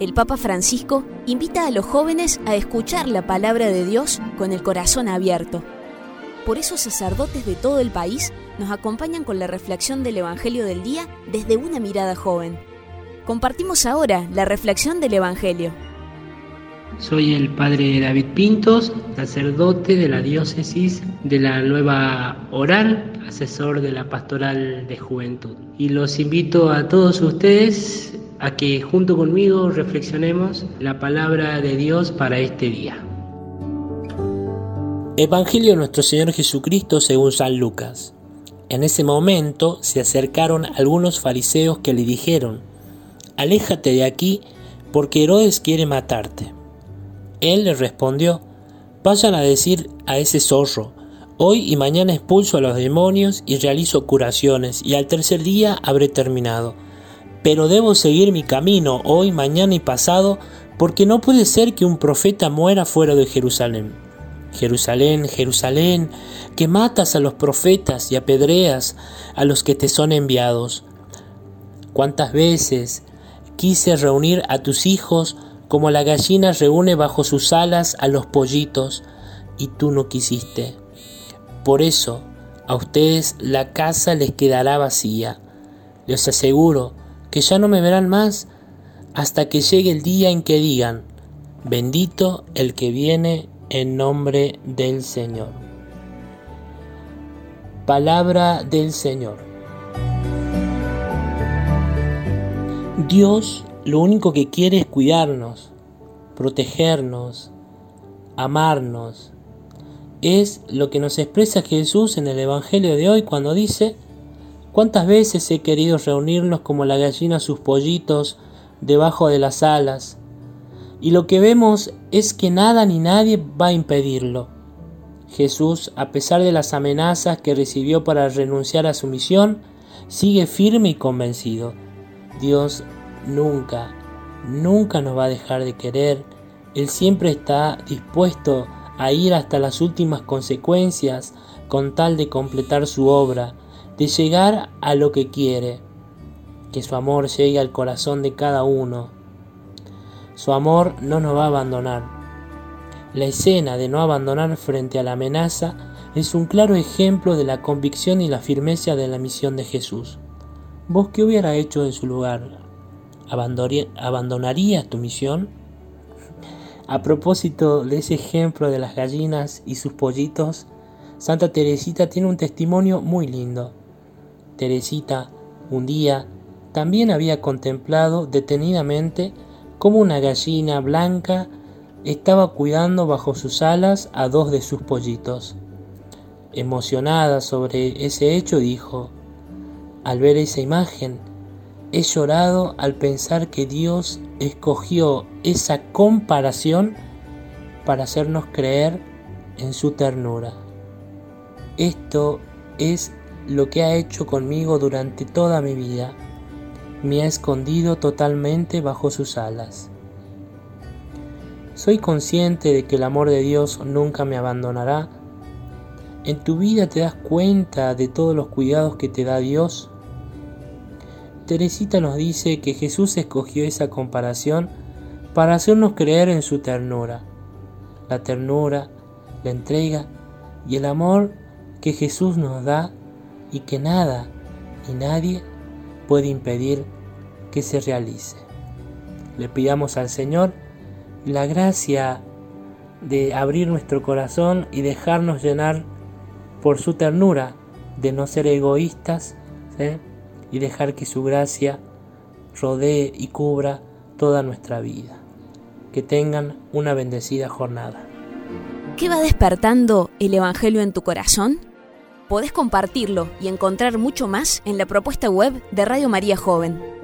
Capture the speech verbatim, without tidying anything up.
el Papa Francisco invita a los jóvenes a escuchar la palabra de Dios con el corazón abierto. Por eso sacerdotes de todo el país nos acompañan con la reflexión del Evangelio del día desde una mirada joven. Compartimos ahora la reflexión del Evangelio. Soy el padre David Pintos, sacerdote de la diócesis de la Nueva Oral, asesor de la Pastoral de Juventud. Y los invito a todos ustedes a que junto conmigo reflexionemos la palabra de Dios para este día. Evangelio de nuestro Señor Jesucristo según San Lucas. En ese momento se acercaron algunos fariseos que le dijeron: «Aléjate de aquí, porque Herodes quiere matarte». Él les respondió: «Vayan a decir a ese zorro: hoy y mañana expulso a los demonios y realizo curaciones, y al tercer día habré terminado. Pero debo seguir mi camino hoy, mañana y pasado, porque no puede ser que un profeta muera fuera de Jerusalén. Jerusalén, Jerusalén, que matas a los profetas y apedreas a los que te son enviados. ¿Cuántas veces quise reunir a tus hijos como la gallina reúne bajo sus alas a los pollitos, y tú no quisiste? Por eso a ustedes la casa les quedará vacía. Les aseguro que ya no me verán más hasta que llegue el día en que digan: bendito el que viene en nombre del Señor». Palabra del Señor. Dios lo único que quiere es cuidarnos, protegernos, amarnos. Es lo que nos expresa Jesús en el Evangelio de hoy cuando dice: «¿Cuántas veces he querido reunirnos como la gallina sus pollitos debajo de las alas?» Y lo que vemos es que nada ni nadie va a impedirlo. Jesús, a pesar de las amenazas que recibió para renunciar a su misión, sigue firme y convencido. Dios nunca, nunca nos va a dejar de querer. Él siempre está dispuesto a ir hasta las últimas consecuencias con tal de completar su obra, de llegar a lo que quiere, que su amor llegue al corazón de cada uno. Su amor no nos va a abandonar. La escena de no abandonar frente a la amenaza es un claro ejemplo de la convicción y la firmeza de la misión de Jesús. ¿Vos qué hubieras hecho en su lugar? ¿Abandonarías tu misión? A propósito de ese ejemplo de las gallinas y sus pollitos, Santa Teresita tiene un testimonio muy lindo. Teresita, un día, también había contemplado detenidamente cómo una gallina blanca estaba cuidando bajo sus alas a dos de sus pollitos. Emocionada sobre ese hecho, dijo: «Al ver esa imagen, he llorado al pensar que Dios escogió esa comparación para hacernos creer en su ternura. Esto es lo que ha hecho conmigo durante toda mi vida. Me ha escondido totalmente bajo sus alas. Soy consciente de que el amor de Dios nunca me abandonará. ¿En tu vida te das cuenta de todos los cuidados que te da Dios?». Teresita nos dice que Jesús escogió esa comparación para hacernos creer en su ternura. La ternura, la entrega y el amor que Jesús nos da y que nada y nadie puede impedir que se realice. Le pidamos al Señor la gracia de abrir nuestro corazón y dejarnos llenar por su ternura, de no ser egoístas, ¿sí? Y dejar que su gracia rodee y cubra toda nuestra vida. Que tengan una bendecida jornada. ¿Qué va despertando el Evangelio en tu corazón? Podés compartirlo y encontrar mucho más en la propuesta web de Radio María Joven.